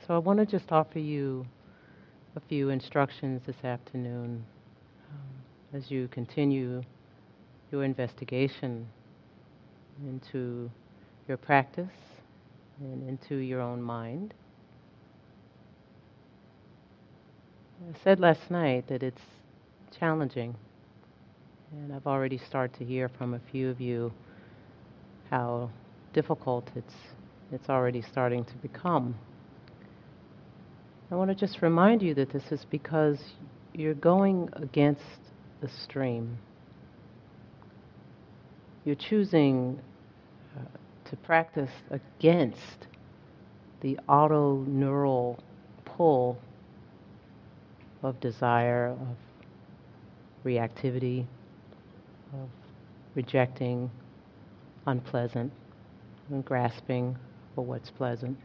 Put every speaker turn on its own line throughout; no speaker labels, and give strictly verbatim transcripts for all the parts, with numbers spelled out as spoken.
So I want to just offer you a few instructions this afternoon um, as you continue your investigation into your practice and into your own mind. I said last night that it's challenging, and I've already started to hear from a few of you how difficult it's it's already starting to become. I want to just remind you that this is because you're going against the stream. You're choosing uh, to practice against the auto-neural pull of desire, of reactivity, of rejecting unpleasant and grasping for what's pleasant.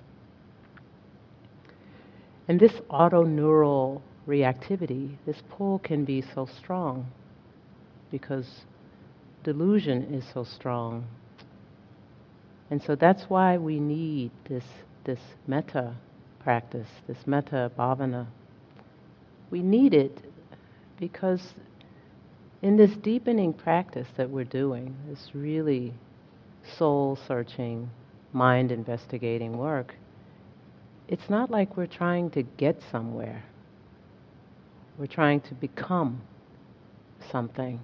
And this auto-neural reactivity, this pull can be so strong because delusion is so strong. And so that's why we need this, this metta practice, this metta bhavana. We need it because in this deepening practice that we're doing, this really soul-searching, mind-investigating work, it's not like we're trying to get somewhere. We're trying to become something.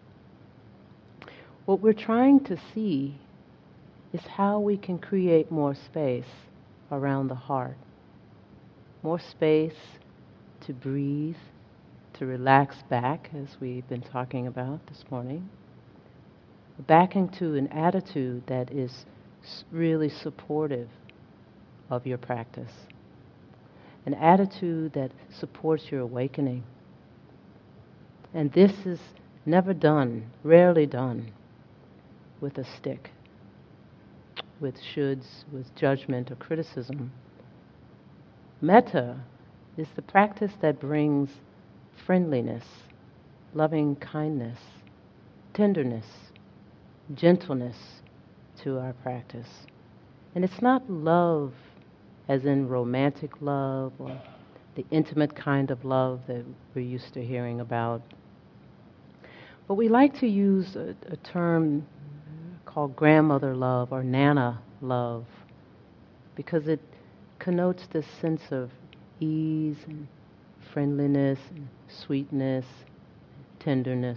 What we're trying to see is how we can create more space around the heart. More space to breathe, to relax back, as we've been talking about this morning. Back into an attitude that is really supportive of your practice. An attitude that supports your awakening. And this is never done, rarely done, with a stick, with shoulds, with judgment or criticism. Metta is the practice that brings friendliness, loving kindness, tenderness, gentleness to our practice. And it's not love as in romantic love or the intimate kind of love that we're used to hearing about. But we like to use a, a term called grandmother love or nana love because it connotes this sense of ease and friendliness and sweetness, tenderness.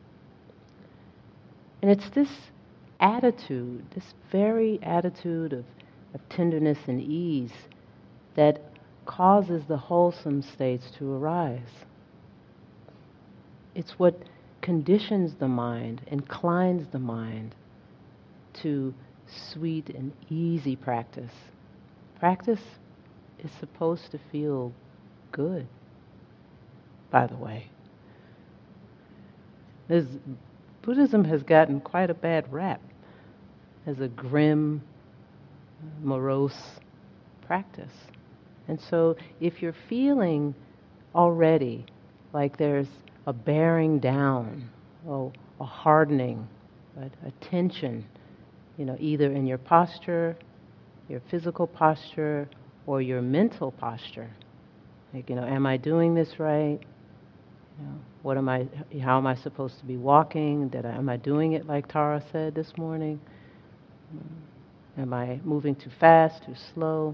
And it's this attitude, this very attitude of, of tenderness and ease that causes the wholesome states to arise. It's what conditions the mind, inclines the mind to sweet and easy practice. Practice is supposed to feel good, by the way. There's, Buddhism has gotten quite a bad rap as a grim, morose practice. And so if you're feeling already like there's a bearing down, or a hardening, right, a tension, you know, either in your posture, your physical posture, or your mental posture. Like, you know, am I doing this right? You know, what am I? How am I supposed to be walking? Did I, am I doing it like Tara said this morning? Am I moving too fast, too slow?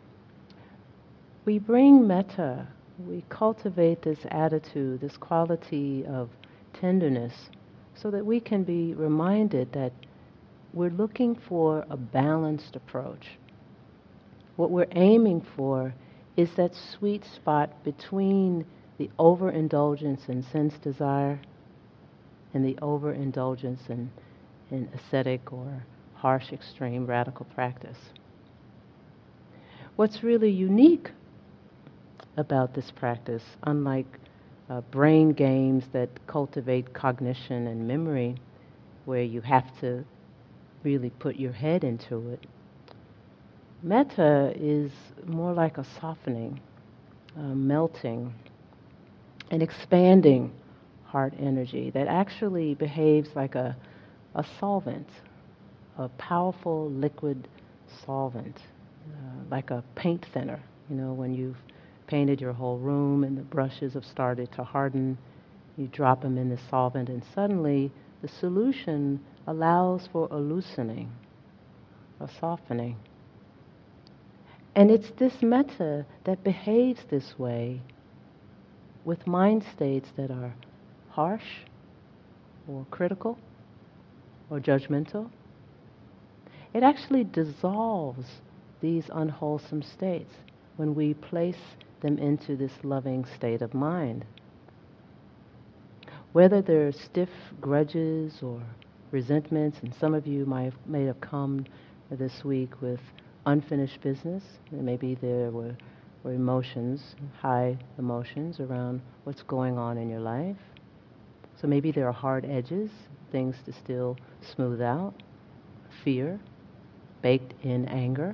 We bring metta. We cultivate this attitude, this quality of tenderness, so that we can be reminded that we're looking for a balanced approach. What we're aiming for is that sweet spot between the overindulgence in sense desire and the overindulgence in, in ascetic or harsh, extreme, radical practice. What's really unique about this practice, unlike uh, brain games that cultivate cognition and memory, where you have to really put your head into it, metta is more like a softening, a melting, an expanding heart energy that actually behaves like a, a solvent, a powerful liquid solvent, uh, like a paint thinner, You know, when you've painted your whole room and the brushes have started to harden, you drop them in the solvent, and suddenly the solution allows for a loosening, a softening. And it's this metta that behaves this way with mind states that are harsh or critical or judgmental. It actually dissolves these unwholesome states when we place them into this loving state of mind. Whether they're stiff grudges or resentments, and some of you might may have come this week with unfinished business, and maybe there were, were emotions, high emotions around what's going on in your life. So maybe there are hard edges, things to still smooth out, fear, baked in anger.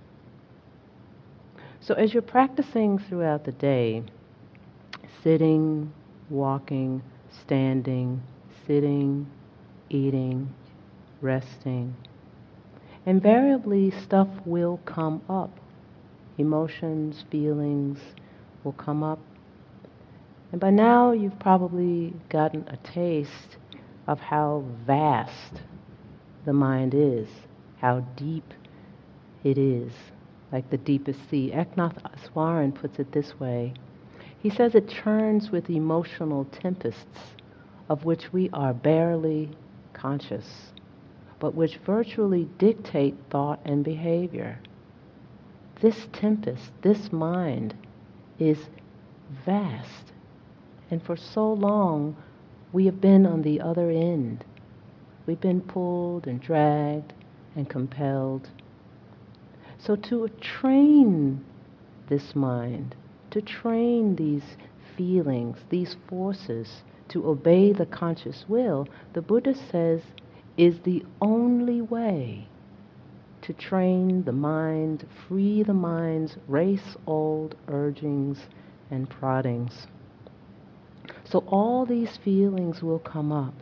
So as you're practicing throughout the day, sitting, walking, standing, sitting, eating, resting, invariably stuff will come up. Emotions, feelings will come up. And by now you've probably gotten a taste of how vast the mind is, how deep it is, like the deepest sea. Eknath Swaran puts it this way. He says it churns with emotional tempests of which we are barely conscious, but which virtually dictate thought and behavior. This tempest, this mind, is vast. And for so long, we have been on the other end. We've been pulled and dragged and compelled. So to train this mind, to train these feelings, these forces, to obey the conscious will, the Buddha says, is the only way to train the mind, free the mind's race-old urgings and proddings. So all these feelings will come up.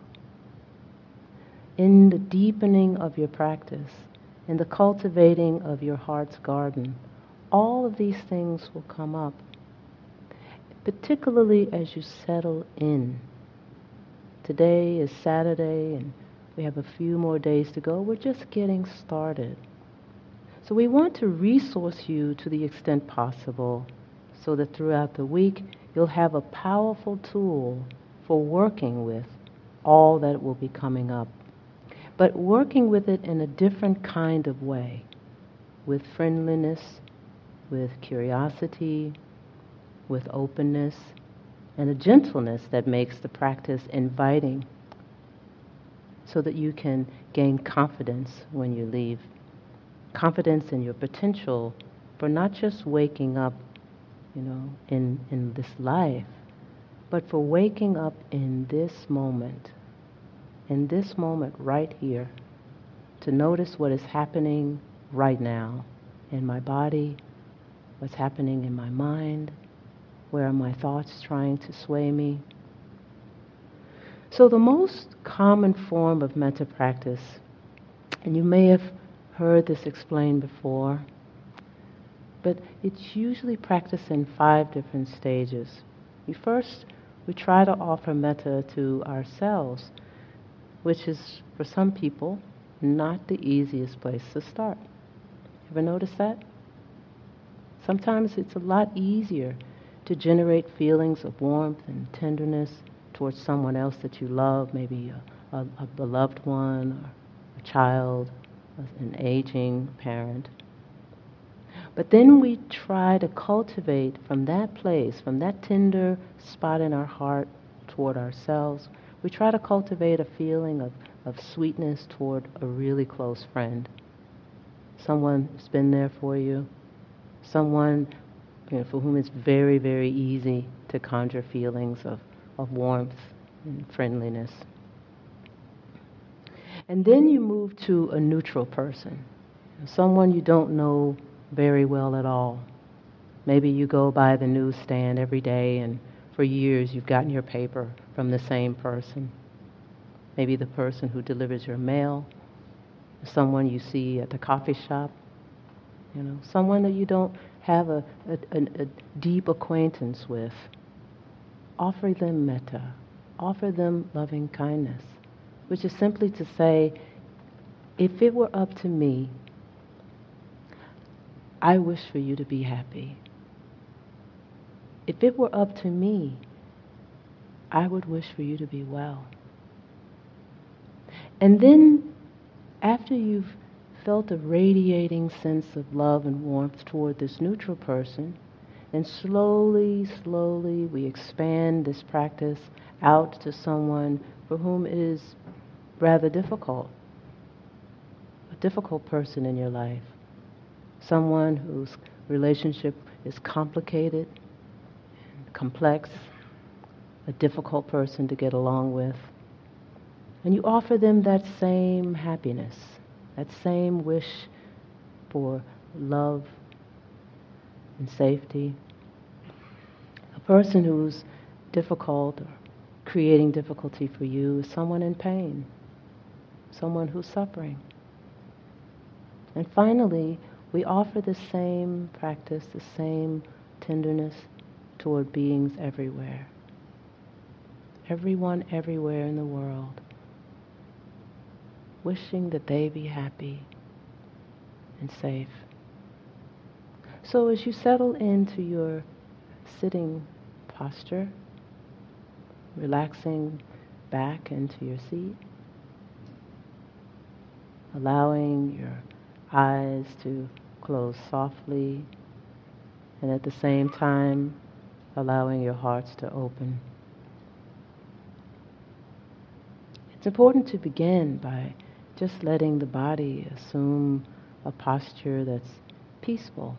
In the deepening of your practice, in the cultivating of your heart's garden, all of these things will come up, particularly as you settle in. Today is Saturday, and we have a few more days to go. We're just getting started. So we want to resource you to the extent possible so that throughout the week you'll have a powerful tool for working with all that will be coming up. But working with it in a different kind of way, with friendliness, with curiosity, with openness, and a gentleness that makes the practice inviting so that you can gain confidence when you leave. Confidence in your potential for not just waking up, you know, in, in this life, but for waking up in this moment, in this moment right here, to notice what is happening right now in my body, what's happening in my mind, where are my thoughts trying to sway me. So the most common form of metta practice, and you may have heard this explained before, but it's usually practiced in five different stages. We first, we try to offer metta to ourselves, which is, for some people, not the easiest place to start. Ever notice that? Sometimes it's a lot easier to generate feelings of warmth and tenderness towards someone else that you love, maybe a, a, a beloved one, or a child, an aging parent. But then we try to cultivate from that place, from that tender spot in our heart toward ourselves, we try to cultivate a feeling of, of sweetness toward a really close friend. Someone who's been there for you, someone, you know, for whom it's very, very easy to conjure feelings of, of warmth and friendliness. And then you move to a neutral person, someone you don't know very well at all. Maybe you go by the newsstand every day and for years you've gotten your paper from the same person. Maybe the person who delivers your mail, someone you see at the coffee shop, you know, someone that you don't have a, a, a, a deep acquaintance with, offer them metta, offer them loving kindness, which is simply to say, if it were up to me, I wish for you to be happy. If it were up to me, I would wish for you to be well. And then, after you've felt a radiating sense of love and warmth toward this neutral person, then slowly, slowly we expand this practice out to someone for whom it is rather difficult, a difficult person in your life, someone whose relationship is complicated, complex, a difficult person to get along with. And you offer them that same happiness, that same wish for love and safety. A person who's difficult or creating difficulty for you is someone in pain, someone who's suffering. And finally, we offer the same practice, the same tenderness toward beings everywhere. Everyone everywhere in the world, wishing that they be happy and safe. So as you settle into your sitting posture, relaxing back into your seat, allowing your eyes to close softly, and at the same time allowing your hearts to open. It's important to begin by just letting the body assume a posture that's peaceful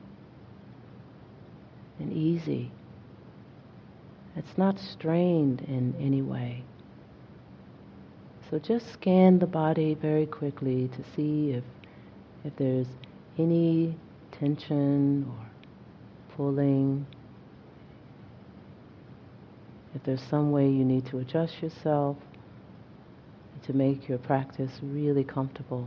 and easy. It's not strained in any way. So just scan the body very quickly to see if, if there's any tension or pulling, if there's some way you need to adjust yourself to make your practice really comfortable.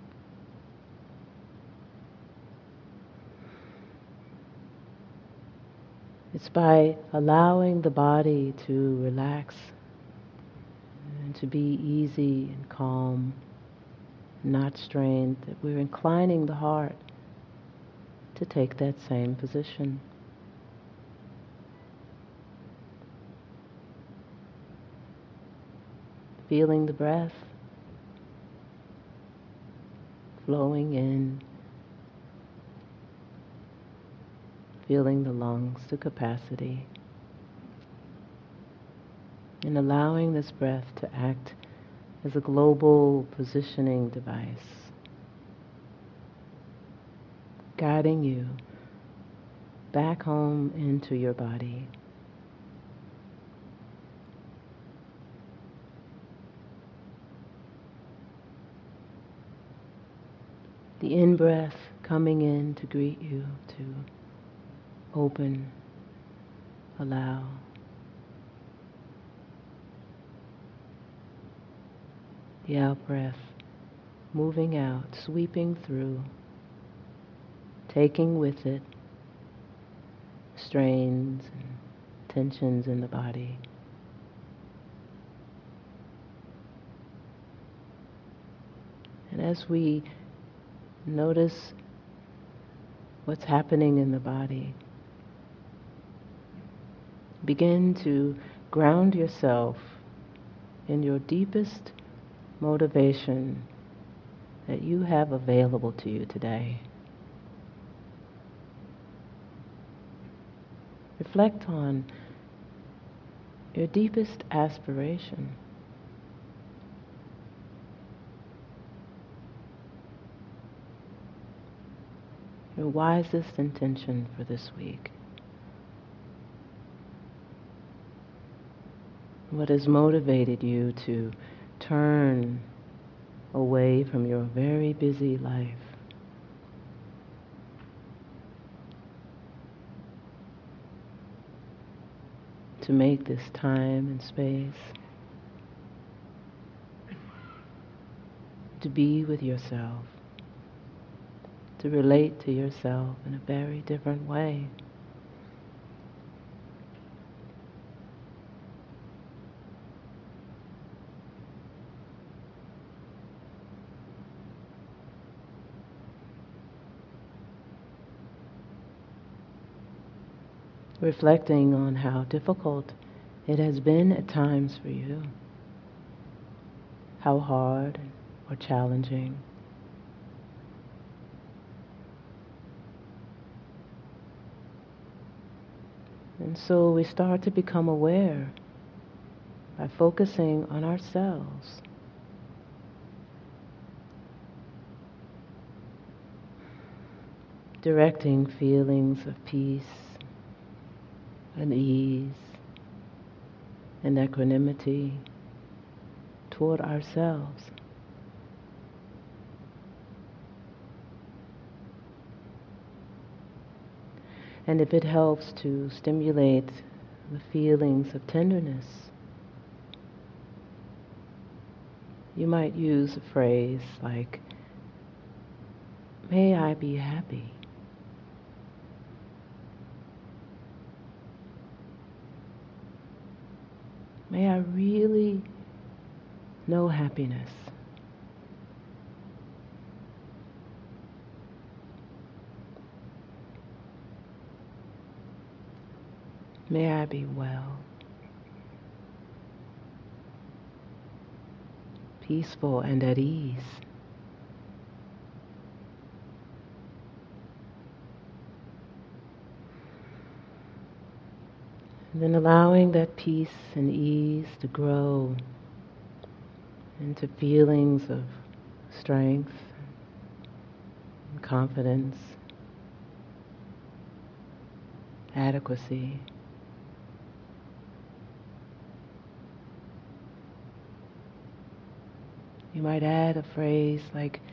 It's by allowing the body to relax and to be easy and calm, not strained, that we're inclining the heart to take that same position. Feeling the breath flowing in, feeling the lungs to capacity, and allowing this breath to act as a global positioning device, guiding you back home into your body. The in-breath coming in to greet you, to open, allow. The out-breath moving out, sweeping through, taking with it strains and tensions in the body. And as we notice what's happening in the body, begin to ground yourself in your deepest motivation that you have available to you today. Reflect on your deepest aspiration. Your wisest intention for this week. What has motivated you to turn away from your very busy life to make this time and space to be with yourself, to relate to yourself in a very different way. Reflecting on how difficult it has been at times for you, how hard or challenging. And so we start to become aware by focusing on ourselves. Directing feelings of peace and ease and equanimity toward ourselves. And if it helps to stimulate the feelings of tenderness, you might use a phrase like, "May I be happy." May I really know happiness. May I be well, peaceful and at ease. And then allowing that peace and ease to grow into feelings of strength and confidence, adequacy. You might add a phrase like,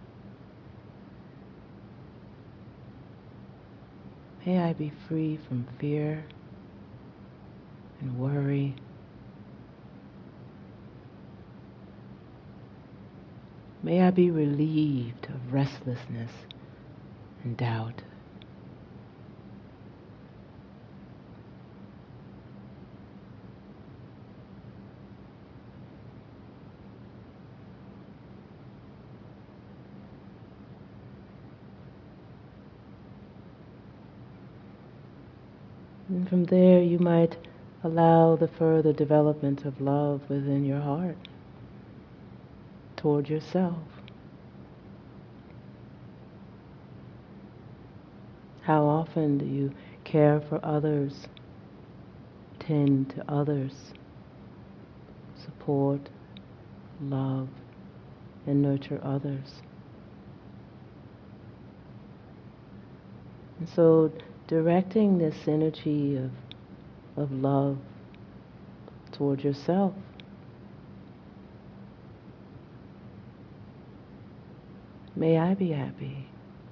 "May I be free from fear and worry. May I be relieved of restlessness and doubt." And from there you might allow the further development of love within your heart toward yourself. How often do you care for others, tend to others, support, love, and nurture others? And so directing this energy of, of love toward yourself. May I be happy.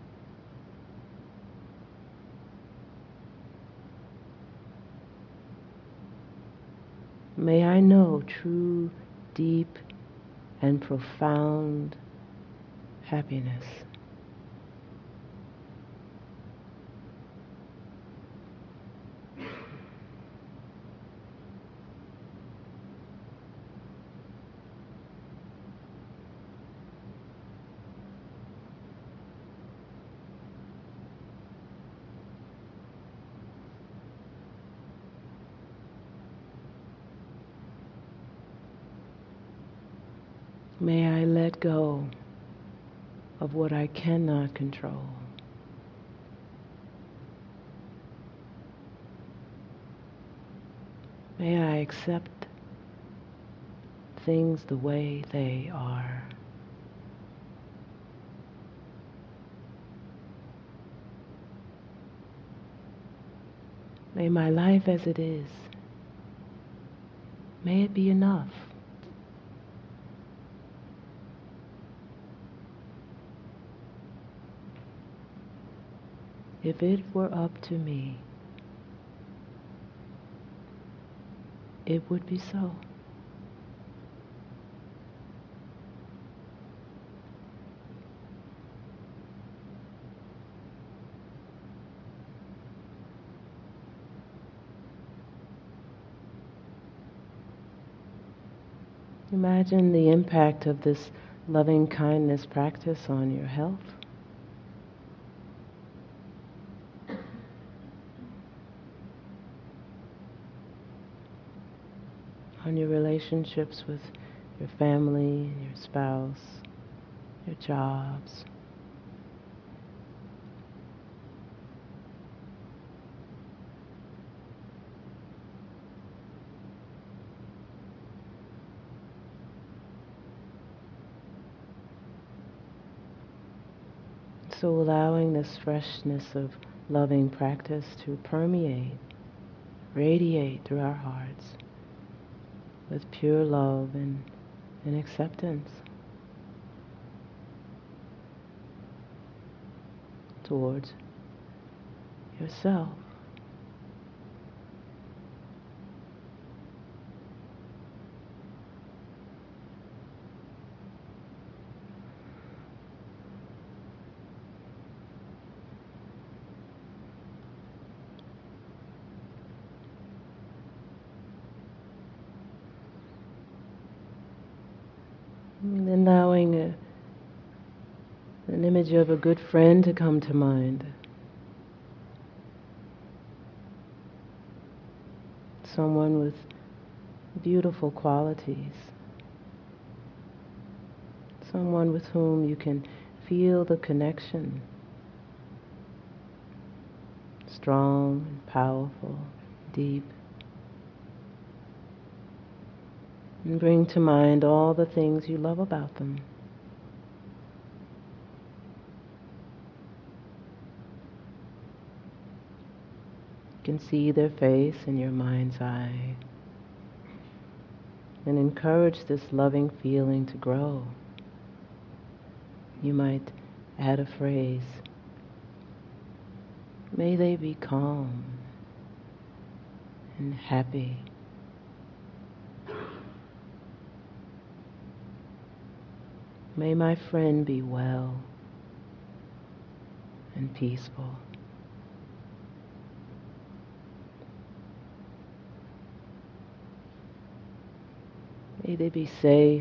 May I know true, deep, and profound happiness. May I let go of what I cannot control. May I accept things the way they are. May my life as it is, may it be enough. If it were up to me, it would be so. Imagine the impact of this loving kindness practice on your health. On your relationships with your family and your spouse, your jobs. So allowing this freshness of loving practice to permeate, radiate through our hearts with pure love and, and acceptance towards yourself. And allowing a, an image of a good friend to come to mind. Someone with beautiful qualities. Someone with whom you can feel the connection. Strong and powerful, deep. And bring to mind all the things you love about them. You can see their face in your mind's eye. And encourage this loving feeling to grow. You might add a phrase. May they be calm and happy. May my friend be well and peaceful. May they be safe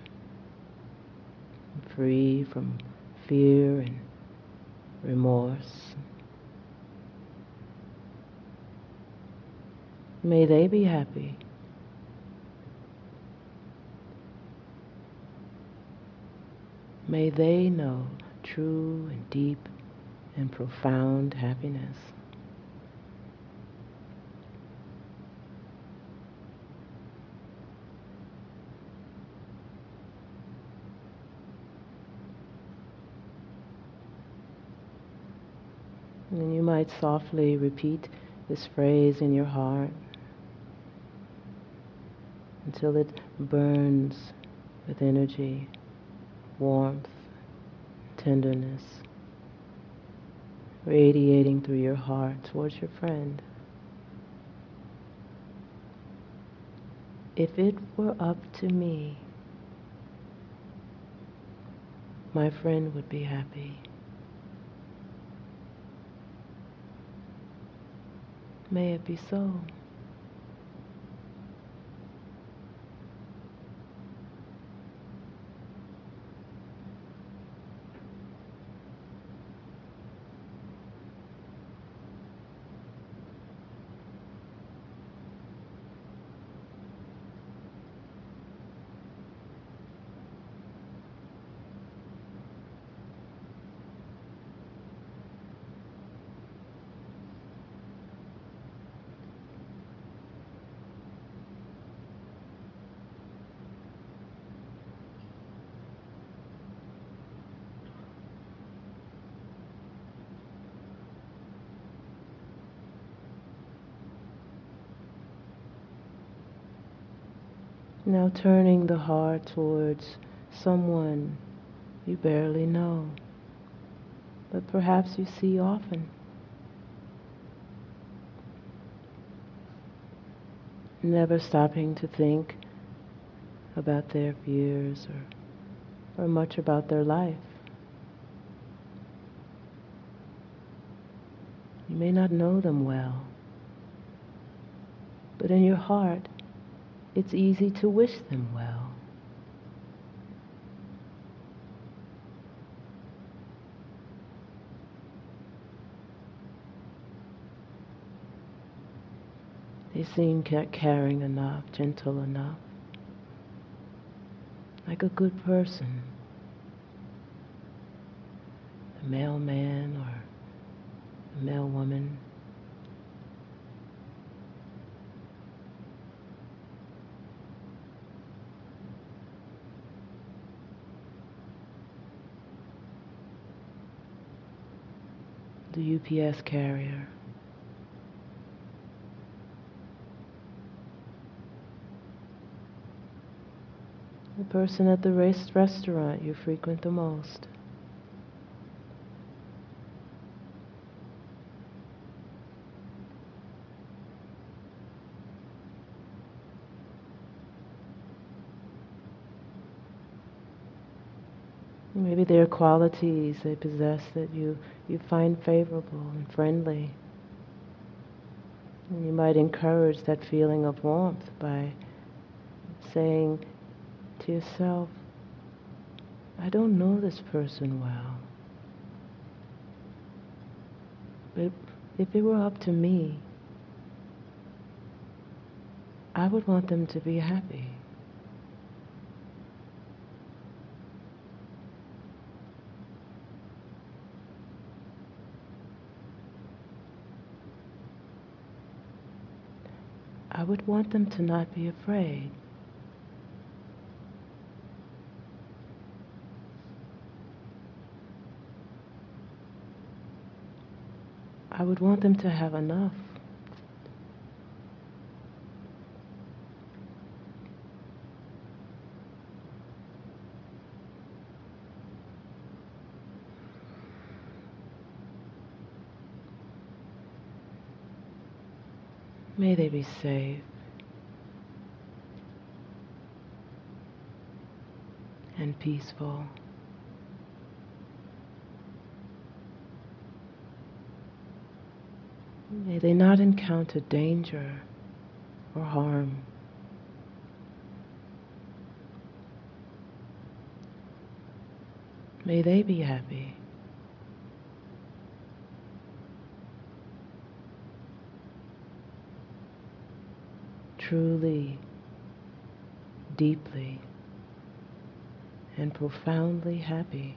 and free from fear and remorse. May they be happy. May they know true and deep and profound happiness. And you might softly repeat this phrase in your heart until it burns with energy, warmth, tenderness, radiating through your heart towards your friend. If it were up to me, my friend would be happy. May it be so. Now turning the heart towards someone you barely know, but perhaps you see often. Never stopping to think about their fears or, or much about their life. You may not know them well, but in your heart, it's easy to wish them well. They seem ca- caring enough, gentle enough, like a good person, a male man or a male woman. The U P S carrier. The person at the race restaurant you frequent the most. Maybe there are qualities they possess that you, you find favorable and friendly. And you might encourage that feeling of warmth by saying to yourself, I don't know this person well, but if it were up to me, I would want them to be happy. I would want them to not be afraid. I would want them to have enough. May they be safe and peaceful. May they not encounter danger or harm. May they be happy. Truly, deeply, and profoundly happy.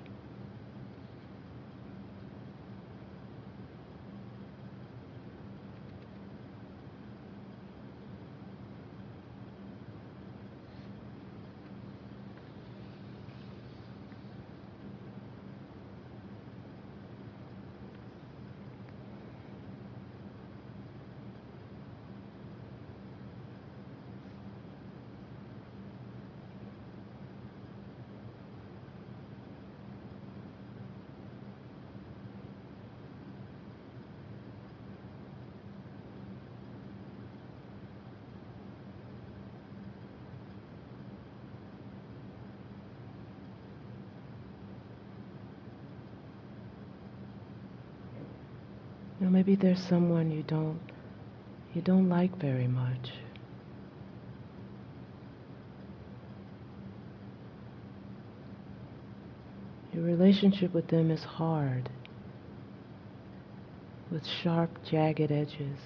You know, maybe there's someone you don't you don't like very much. Your relationship with them is hard, with sharp, jagged edges.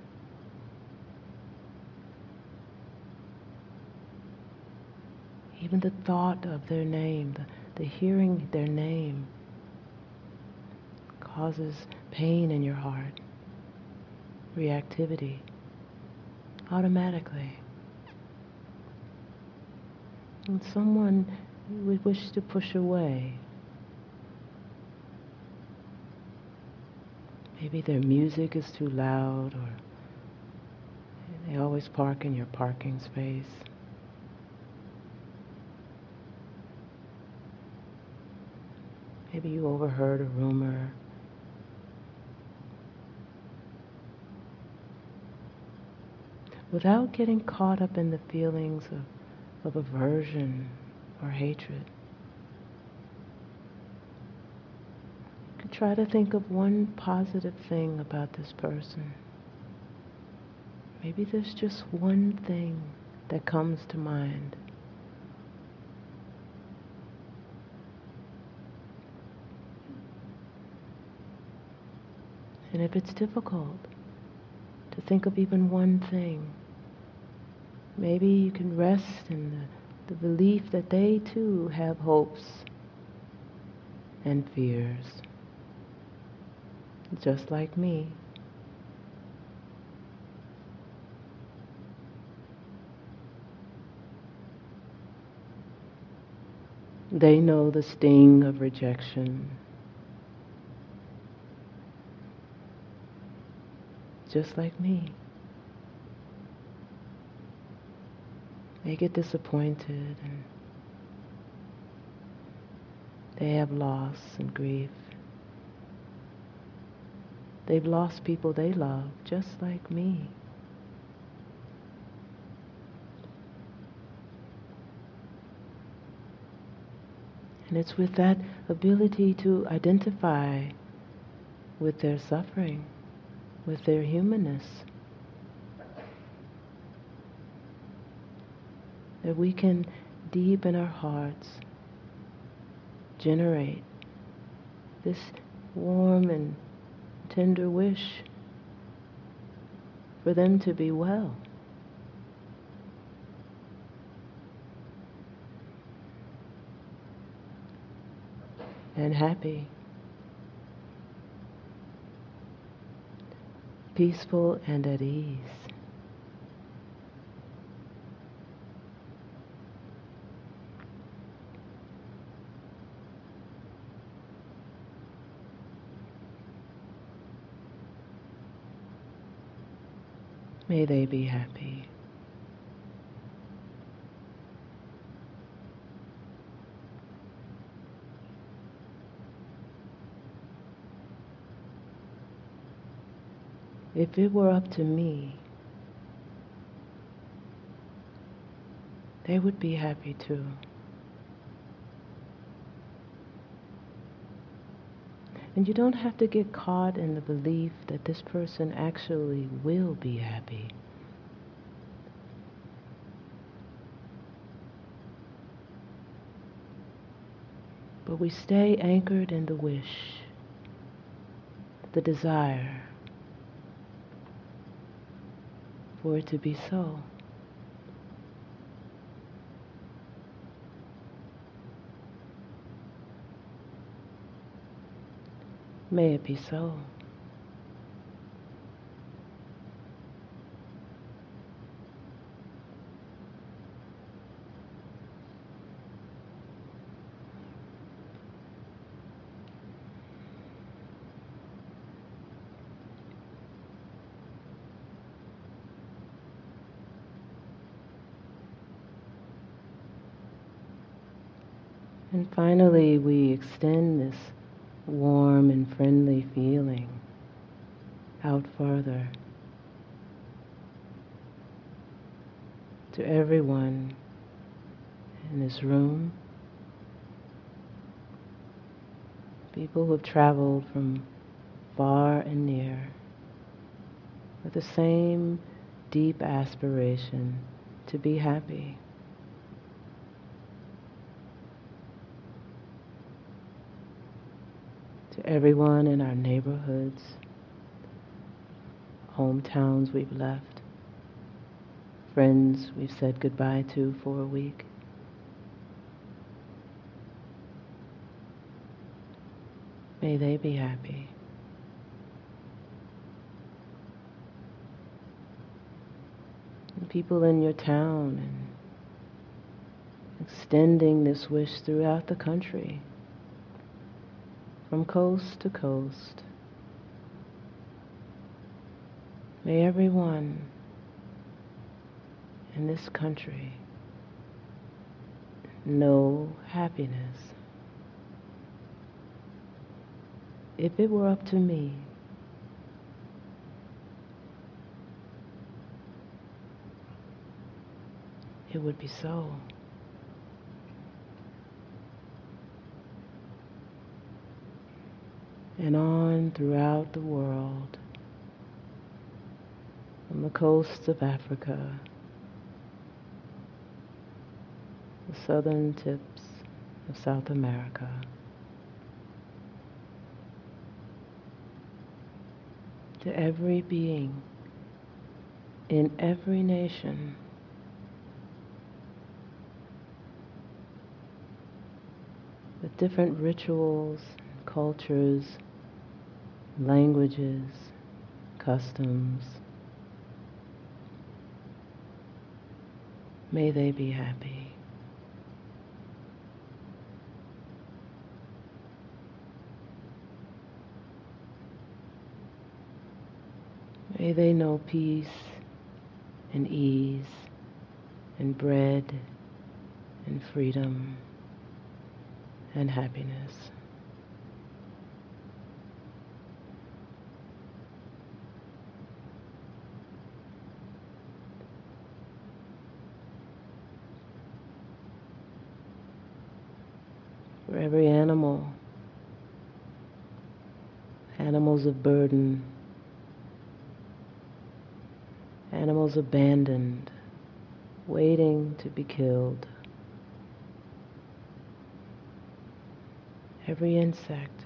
Even the thought of their name, the, the hearing their name, causes pain in your heart, reactivity, automatically. And someone you would wish to push away. Maybe their music is too loud, or they always park in your parking space. Maybe you overheard a rumor. Without getting caught up in the feelings of, of aversion or hatred, you could try to think of one positive thing about this person. Maybe there's just one thing that comes to mind. And if it's difficult, to think of even one thing. Maybe you can rest in the, the belief that they too have hopes and fears, just like me. They know the sting of rejection, just like me. They get disappointed and they have loss and grief. They've lost people they love, just like me. And it's with that ability to identify with their suffering, with their humanness, that we can, deep in our hearts, generate this warm and tender wish for them to be well. And happy, peaceful and at ease. May they be happy. If it were up to me, they would be happy too. And you don't have to get caught in the belief that this person actually will be happy. But we stay anchored in the wish, the desire for it to be so. May it be so. And finally, we extend this warm and friendly feeling out farther to everyone in this room, people who have traveled from far and near with the same deep aspiration to be happy. To everyone in our neighborhoods, hometowns we've left, friends we've said goodbye to for a week. May they be happy. And people in your town, and extending this wish throughout the country, from coast to coast. May everyone in this country know happiness. If it were up to me, it would be so. And on throughout the world, from the coasts of Africa, the southern tips of South America, to every being in every nation, with different rituals, cultures, languages, customs. May they be happy. May they know peace and ease and bread and freedom and happiness. For every animal, animals of burden, animals abandoned, waiting to be killed. Every insect,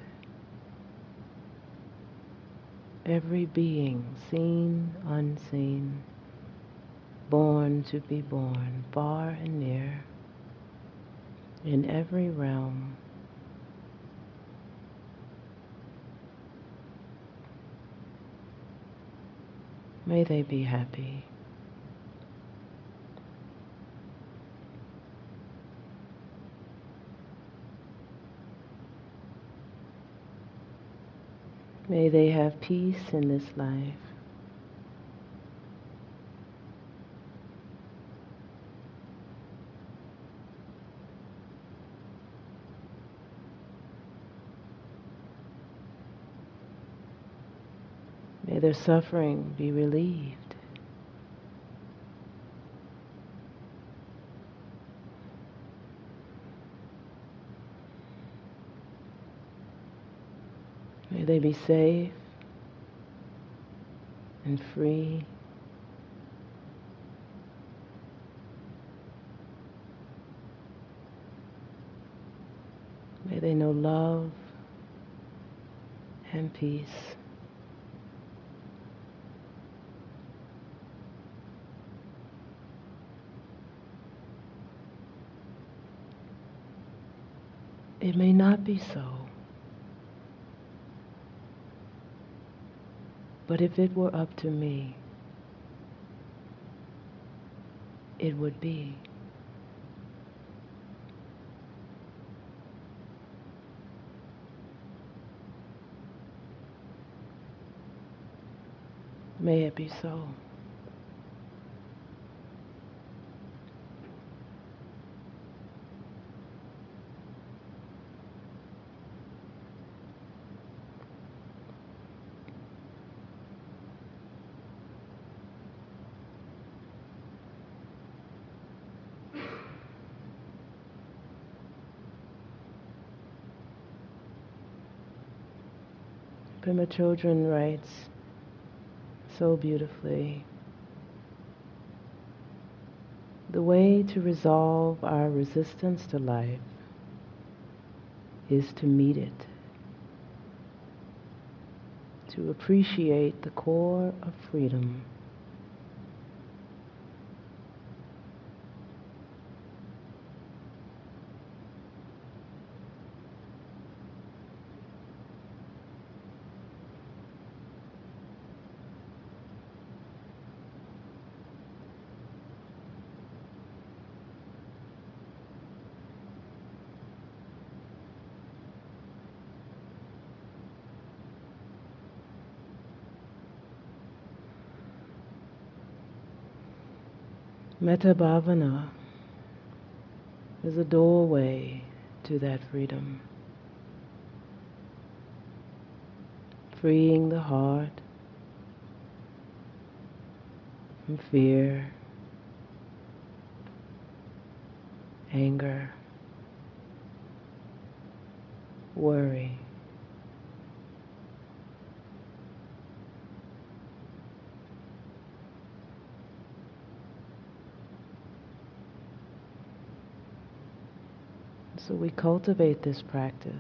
every being, seen, unseen, born to be born, far and near, in every realm. May they be happy. May they have peace in this life. May their suffering be relieved. May they be safe and free. May they know love and peace. It may not be so, but if it were up to me, it would be. May it be so. Pema Chodron writes so beautifully, the way to resolve our resistance to life is to meet it, to appreciate the core of freedom. Metta Bhavana is a doorway to that freedom, freeing the heart from fear, anger, worry. So we cultivate this practice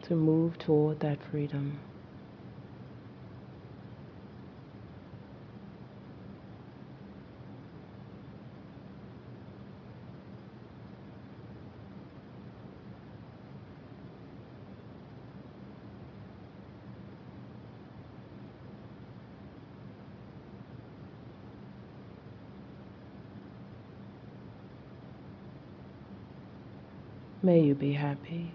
to move toward that freedom. May you be happy.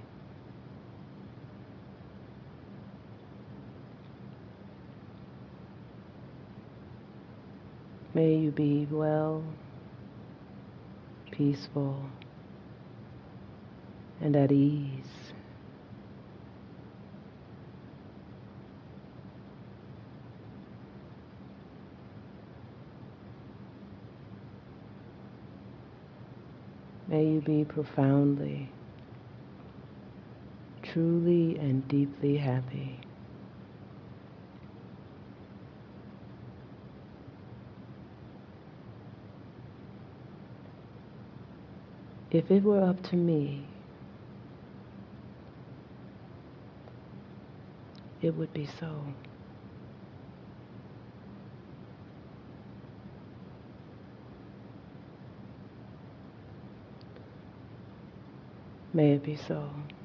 May you be well, peaceful, and at ease. May you be profoundly, truly and deeply happy. If it were up to me, it would be so. May it be so.